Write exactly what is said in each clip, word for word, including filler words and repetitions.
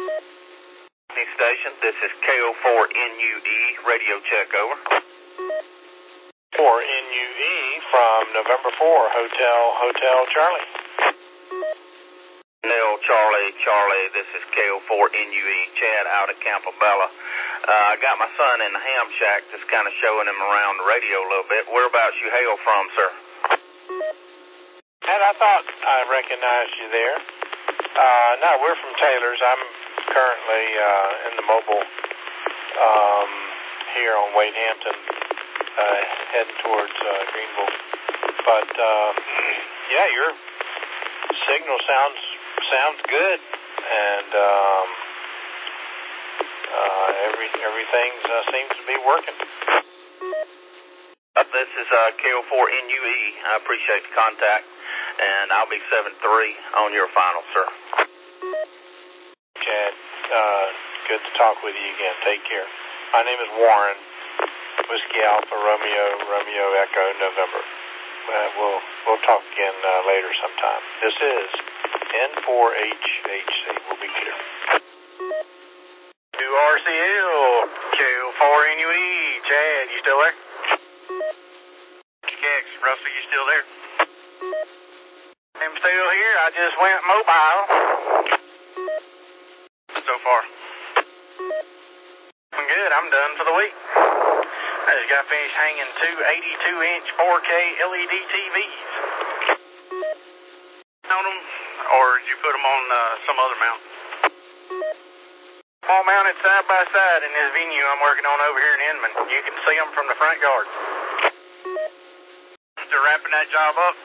Station, this is K O four N U E, radio check, over. four N U E from November four, Hotel, Hotel Charlie. Nell Charlie, Charlie, this is K O four N U E, Chad out of Campobella. Uh, I got my son in the ham shack, just kind of showing him around the radio a little bit. Whereabouts you hail from, sir? Chad, I thought I recognized you there. Uh, no, we're from Taylor's. I'm currently uh, in the mobile um, here on Wade Hampton, uh, heading towards uh, Greenville. But uh, yeah, your signal sounds sounds good, and um, uh, every everything uh, seems to be working. Uh, this is uh, K O four N U E. I appreciate the contact, and I'll be seven three on your final, sir. Chad, uh, good to talk with you again. Take care. My name is Warren, Whiskey Alpha Romeo, Romeo Echo, November. Uh, we'll we'll talk again uh, later sometime. This is N four H H C. We'll be clear. two R C L, K O four N U E. Chad, you still there? Kex, Russell, you still there? I'm still here. I just went mobile. So far. I'm good. I'm done for the week. I just got finished hanging two eighty-two inch four K L E D T Vs. On them, or did you put them on uh, some other mount? All mounted side by side in this venue I'm working on over here in Inman. You can see them from the front yard. Still wrapping that job up?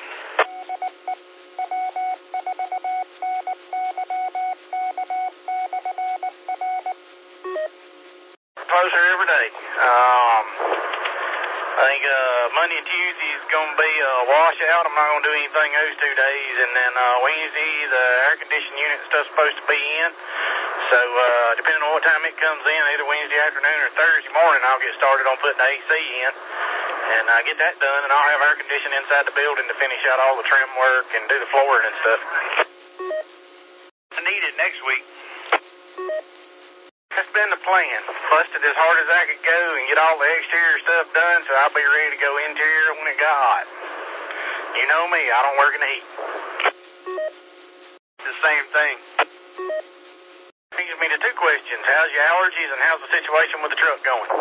Closer every day. Um, I think uh, Monday and Tuesday is going to be a washout. I'm not going to do anything those two days. And then uh, Wednesday, the air conditioning unit and stuff's supposed to be in. So uh, depending on what time it comes in, either Wednesday afternoon or Thursday morning, I'll get started on putting the A C in. And uh, get that done, and I'll have air conditioning inside the building to finish out all the trim work and do the flooring and stuff. I need it next week. That's been the plan. Busted as hard as I could go and get all the exterior stuff done so I'll be ready to go interior when it got hot. You know me, I don't work in the heat. The same thing. Brings me to two questions. How's your allergies and how's the situation with the truck going?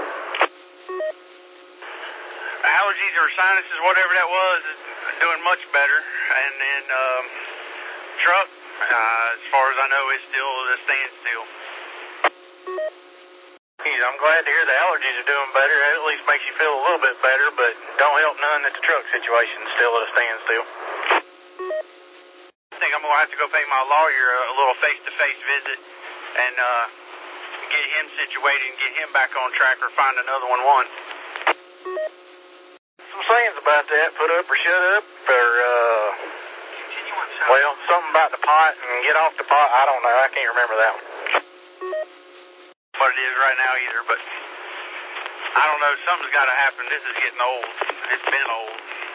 Allergies or sinuses, whatever that was, is doing much better. And then um, truck, uh, as far as I know, is still at a standstill. I'm glad to hear the allergies are doing better. That at least makes you feel a little bit better, but don't help none that the truck situation's still at a standstill. I think I'm going to have to go pay my lawyer a little face-to-face visit and uh, get him situated and get him back on track or find another one won. Some sayings about that, put up or shut up, or, uh, well, something about the pot and get off the pot. I don't know. I can't remember that one. What it is right now either, but I don't know. Something's got to happen. This is getting old. It's been old.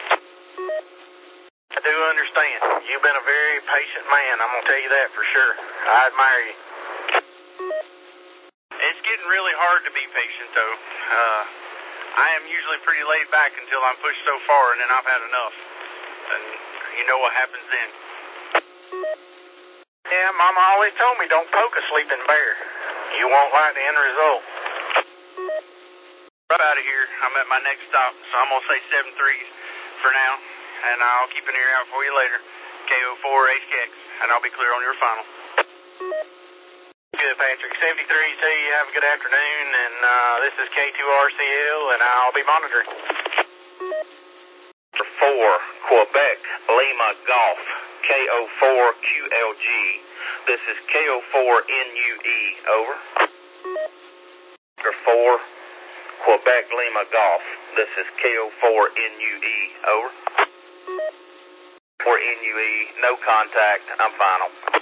I do understand. You've been a very patient man. I'm going to tell you that for sure. I admire you. It's getting really hard to be patient, though. Uh, I am usually pretty laid back until I'm pushed so far, and then I've had enough. And you know what happens then. Yeah, Mama always told me don't poke a sleeping bear. You won't like the end result. Right out of here. I'm at my next stop, so I'm going to say seven three for now, and I'll keep an ear out for you later. K O four H K X, and I'll be clear on your final. Good, Patrick. seventy-three to you. Have a good afternoon, and uh, this is K two R C L, and I'll be monitoring. four, Quebec, Lima, Golf, K O four Q L G. This is K O four N U E, over. four, Quebec, Lima, Golf. This is K O four N U E, over. four N U E, no contact, I'm final.